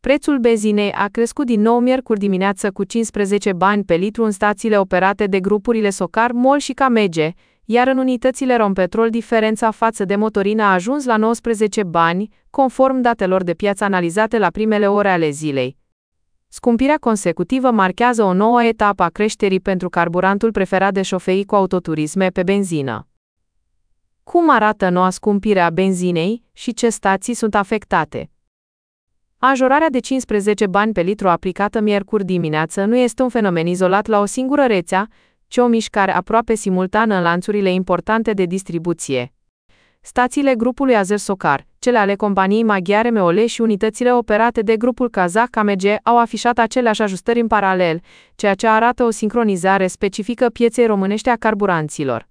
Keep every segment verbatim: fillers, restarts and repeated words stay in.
Prețul benzinei a crescut din nou miercuri dimineață cu cincisprezece bani pe litru în stațiile operate de grupurile Socar, MOL și K M G, iar în unitățile Rompetrol diferența față de motorină a ajuns la nouăsprezece bani, conform datelor de piață analizate la primele ore ale zilei. Scumpirea consecutivă marchează o nouă etapă a creșterii pentru carburantul preferat de șoferii cu autoturisme pe benzină. Cum arată noua scumpire a benzinei și ce stații sunt afectate? Majorarea de cincisprezece bani pe litru aplicată miercuri dimineață nu este un fenomen izolat la o singură rețea, ci o mișcare aproape simultană în lanțurile importante de distribuție. Stațiile grupului Azer Socar, cele ale companiei maghiare M O L și unitățile operate de grupul kazah K M G au afișat aceleași ajustări în paralel, ceea ce arată o sincronizare specifică pieței românești a carburanților.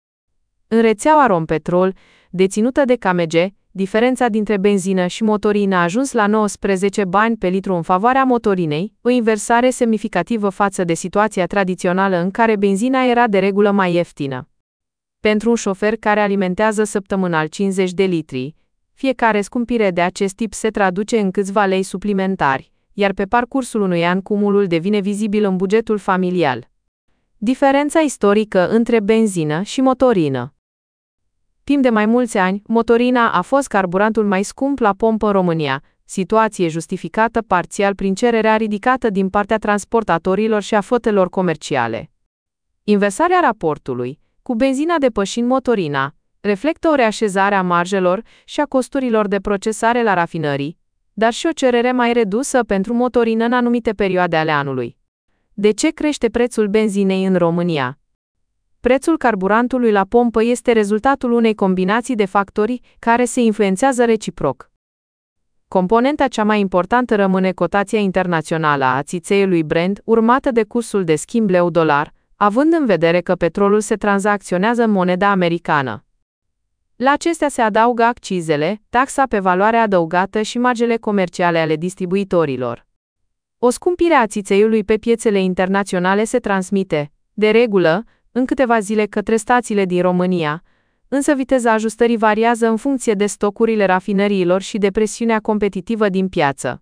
În rețeaua Rompetrol, deținută de K M G, diferența dintre benzină și motorină a ajuns la nouăsprezece bani pe litru în favoarea motorinei, o inversare semnificativă față de situația tradițională în care benzina era de regulă mai ieftină. Pentru un șofer care alimentează săptămânal cincizeci de litri, fiecare scumpire de acest tip se traduce în câțiva lei suplimentari, iar pe parcursul unui an cumulul devine vizibil în bugetul familial. Diferența istorică între benzină și motorină. Timp de mai mulți ani, motorina a fost carburantul mai scump la pompă în România, situație justificată parțial prin cererea ridicată din partea transportatorilor și a flotelor comerciale. Inversarea raportului, cu benzina depășind motorina, reflectă o reașezare a marjelor și a costurilor de procesare la rafinării, dar și o cerere mai redusă pentru motorină în anumite perioade ale anului. De ce crește prețul benzinei în România? Prețul carburantului la pompă este rezultatul unei combinații de factori care se influențează reciproc. Componenta cea mai importantă rămâne cotația internațională a țițeiului Brent, urmată de cursul de schimb leu-dolar, având în vedere că petrolul se tranzacționează în moneda americană. La acestea se adaugă accizele, taxa pe valoare adăugată și marjele comerciale ale distribuitorilor. O scumpire a țițeiului pe piețele internaționale se transmite, de regulă, în câteva zile către stațiile din România, însă viteza ajustării variază în funcție de stocurile rafinăriilor și de presiunea competitivă din piață.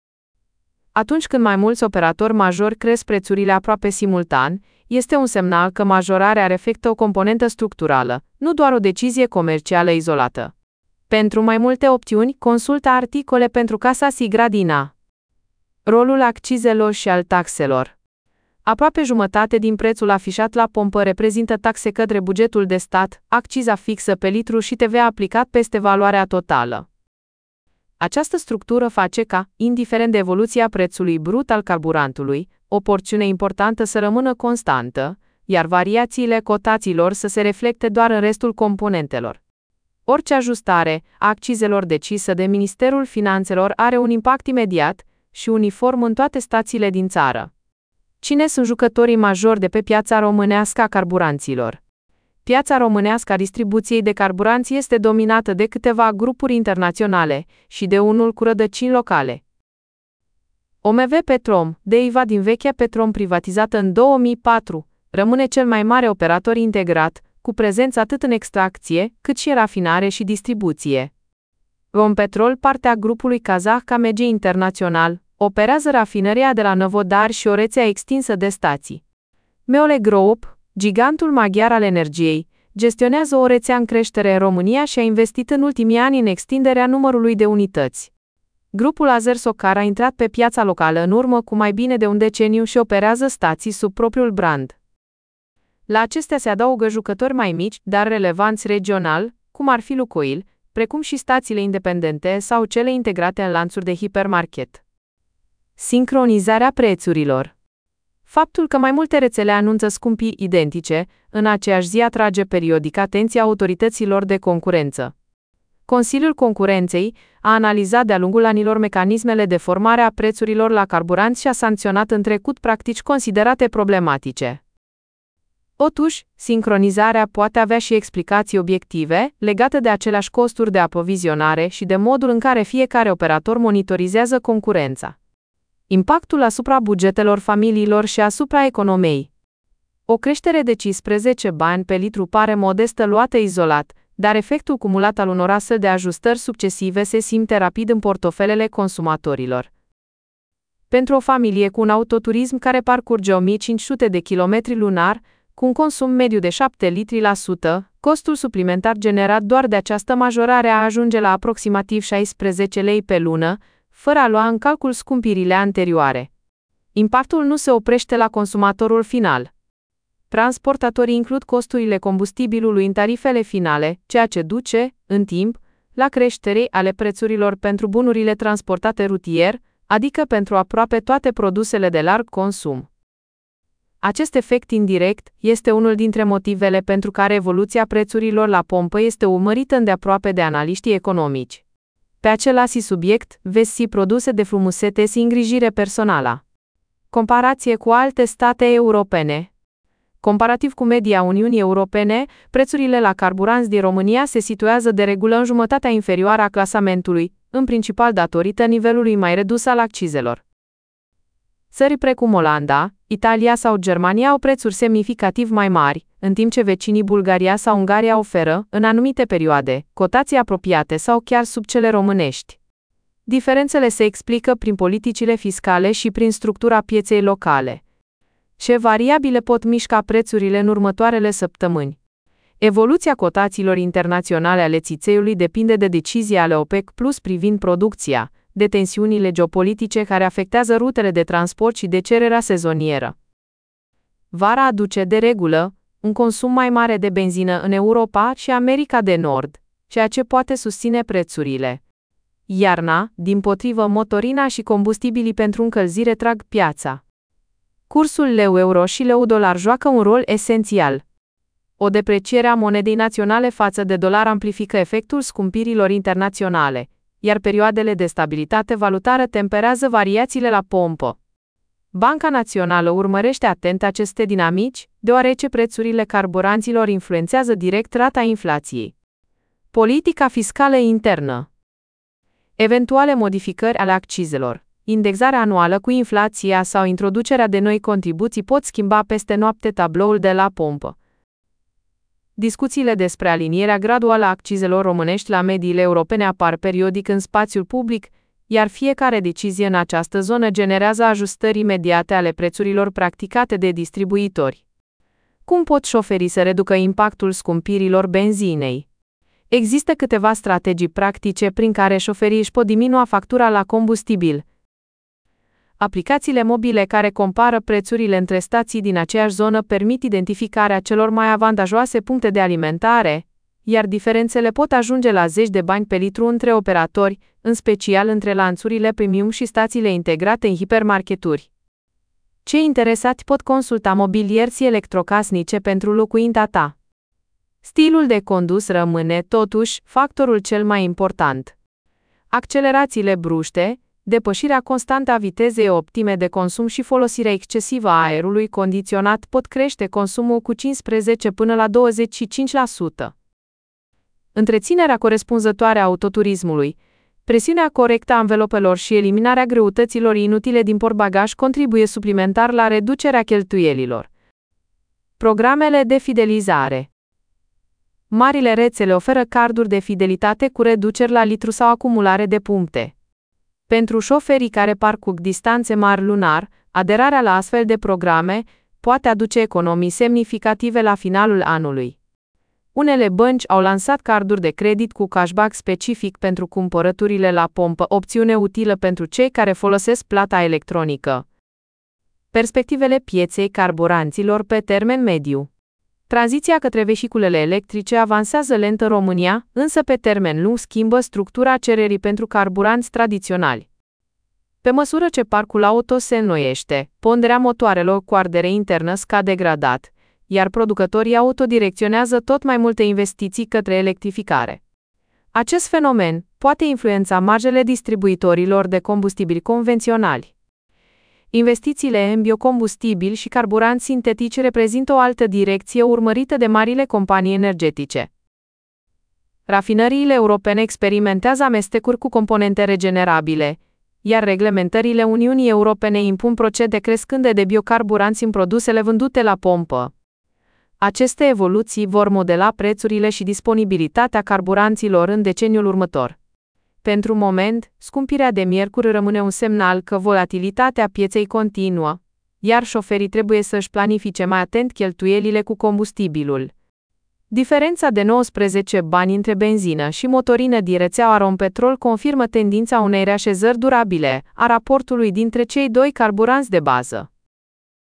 Atunci când mai mulți operatori majori cresc prețurile aproape simultan, este un semnal că majorarea reflectă o componentă structurală, nu doar o decizie comercială izolată. Pentru mai multe opțiuni, consultă articole pentru Casa Si Gradina. Rolul accizelor și al taxelor. Aproape jumătate din prețul afișat la pompă reprezintă taxe către bugetul de stat, acciza fixă pe litru și T V A aplicat peste valoarea totală. Această structură face ca, indiferent de evoluția prețului brut al carburantului, o porțiune importantă să rămână constantă, iar variațiile cotațiilor să se reflecte doar în restul componentelor. Orice ajustare a accizelor decisă de Ministerul Finanțelor are un impact imediat și uniform în toate stațiile din țară. Cine sunt jucătorii majori de pe piața românească a carburanților? Piața românească a distribuției de carburanți este dominată de câteva grupuri internaționale și de unul cu rădăcini locale. O M V Petrom, derivat din vechea Petrom privatizată în două mii patru, rămâne cel mai mare operator integrat, cu prezență atât în extracție, cât și în rafinare și distribuție. Rompetrol, partea grupului kazah K M G Internațional, operează rafinăria de la Năvodar și o rețea extinsă de stații. M O L Group, gigantul maghiar al energiei, gestionează o rețea în creștere în România și a investit în ultimii ani în extinderea numărului de unități. Grupul Azer Socar a intrat pe piața locală în urmă cu mai bine de un deceniu și operează stații sub propriul brand. La acestea se adaugă jucători mai mici, dar relevanți regional, cum ar fi Lukoil, precum și stațiile independente sau cele integrate în lanțuri de hipermarket. Sincronizarea prețurilor. Faptul că mai multe rețele anunță scumpiri identice, în aceeași zi atrage periodic atenția autorităților de concurență. Consiliul Concurenței a analizat de-a lungul anilor mecanismele de formare a prețurilor la carburanți și a sancționat în trecut practici considerate problematice. Totuși, sincronizarea poate avea și explicații obiective, legate de aceleași costuri de aprovizionare și de modul în care fiecare operator monitorizează concurența. Impactul asupra bugetelor familiilor și asupra economiei. O creștere de cincisprezece bani pe litru pare modestă luată izolat, dar efectul cumulat al unor astfel de ajustări succesive se simte rapid în portofelele consumatorilor. Pentru o familie cu un autoturism care parcurge o mie cinci sute de kilometri lunar, cu un consum mediu de șapte litri la sută, costul suplimentar generat doar de această majorare ajunge la aproximativ șaisprezece lei pe lună, fără a lua în calcul scumpirile anterioare. Impactul nu se oprește la consumatorul final. Transportatorii includ costurile combustibilului în tarifele finale, ceea ce duce, în timp, la creșterea ale prețurilor pentru bunurile transportate rutier, adică pentru aproape toate produsele de larg consum. Acest efect indirect este unul dintre motivele pentru care evoluția prețurilor la pompă este urmărită îndeaproape de analiștii economici. Pe același subiect, vezi produse de frumusețe și îngrijire personală. Comparație cu alte state europene. Comparativ cu media Uniunii Europene, prețurile la carburanți din România se situează de regulă în jumătatea inferioară a clasamentului, în principal datorită nivelului mai redus al accizelor. Țări precum Olanda, Italia sau Germania au prețuri semnificativ mai mari, în timp ce vecinii Bulgaria sau Ungaria oferă, în anumite perioade, cotații apropiate sau chiar sub cele românești. Diferențele se explică prin politicile fiscale și prin structura pieței locale. Ce variabile pot mișca prețurile în următoarele săptămâni? Evoluția cotațiilor internaționale ale țițeiului depinde de decizia ale OPEC Plus privind producția, de tensiunile geopolitice care afectează rutele de transport și de cererea sezonieră. Vara aduce, de regulă, un consum mai mare de benzină în Europa și America de Nord, ceea ce poate susține prețurile. Iarna, dimpotrivă, motorina și combustibilii pentru încălzire trag piața. Cursul leu-euro și leu-dolar joacă un rol esențial. O depreciere a monedei naționale față de dolar amplifică efectul scumpirilor internaționale, iar perioadele de stabilitate valutară temperează variațiile la pompă. Banca Națională urmărește atent aceste dinamici, deoarece prețurile carburanților influențează direct rata inflației. Politica fiscală internă. Eventuale modificări ale accizelor, indexarea anuală cu inflația sau introducerea de noi contribuții pot schimba peste noapte tabloul de la pompă. Discuțiile despre alinierea graduală a accizelor românești la mediile europene apar periodic în spațiul public, iar fiecare decizie în această zonă generează ajustări imediate ale prețurilor practicate de distribuitori. Cum pot șoferii să reducă impactul scumpirilor benzinei? Există câteva strategii practice prin care șoferii își pot diminua factura la combustibil. Aplicațiile mobile care compară prețurile între stații din aceeași zonă permit identificarea celor mai avantajoase puncte de alimentare, iar diferențele pot ajunge la zeci de bani pe litru între operatori, în special între lanțurile premium și stațiile integrate în hipermarketuri. Cei interesați pot consulta mobilierții electrocasnice pentru locuința ta. Stilul de condus rămâne, totuși, factorul cel mai important. Accelerațiile bruște, depășirea constantă a vitezei optime de consum și folosirea excesivă a aerului condiționat pot crește consumul cu cincisprezece până la douăzeci și cinci la sută. Întreținerea corespunzătoare a autoturismului, presiunea corectă a anvelopelor și eliminarea greutăților inutile din portbagaj contribuie suplimentar la reducerea cheltuielilor. Programele de fidelizare. Marile rețele oferă carduri de fidelitate cu reduceri la litru sau acumulare de puncte. Pentru șoferii care parcurg distanțe mari lunar, aderarea la astfel de programe poate aduce economii semnificative la finalul anului. Unele bănci au lansat carduri de credit cu cashback specific pentru cumpărăturile la pompă, opțiune utilă pentru cei care folosesc plata electronică. Perspectivele pieței carburanților pe termen mediu. Tranziția către vehiculele electrice avansează lent în România, însă pe termen lung schimbă structura cererii pentru carburanți tradiționali. Pe măsură ce parcul auto se înnoiește, ponderea motoarelor cu ardere internă scade gradat, iar producătorii auto direcționează tot mai multe investiții către electrificare. Acest fenomen poate influența marjele distribuitorilor de combustibili convenționali. Investițiile în biocombustibili și carburanți sintetici reprezintă o altă direcție urmărită de marile companii energetice. Rafinăriile europene experimentează amestecuri cu componente regenerabile, iar reglementările Uniunii Europene impun procente crescânde de biocarburanți în produsele vândute la pompă. Aceste evoluții vor modela prețurile și disponibilitatea carburanților în deceniul următor. Pentru moment, scumpirea de miercuri rămâne un semnal că volatilitatea pieței continuă, iar șoferii trebuie să-și planifice mai atent cheltuielile cu combustibilul. Diferența de nouăsprezece bani între benzină și motorină din rețeaua Rompetrol confirmă tendința unei reașezări durabile a raportului dintre cei doi carburanți de bază.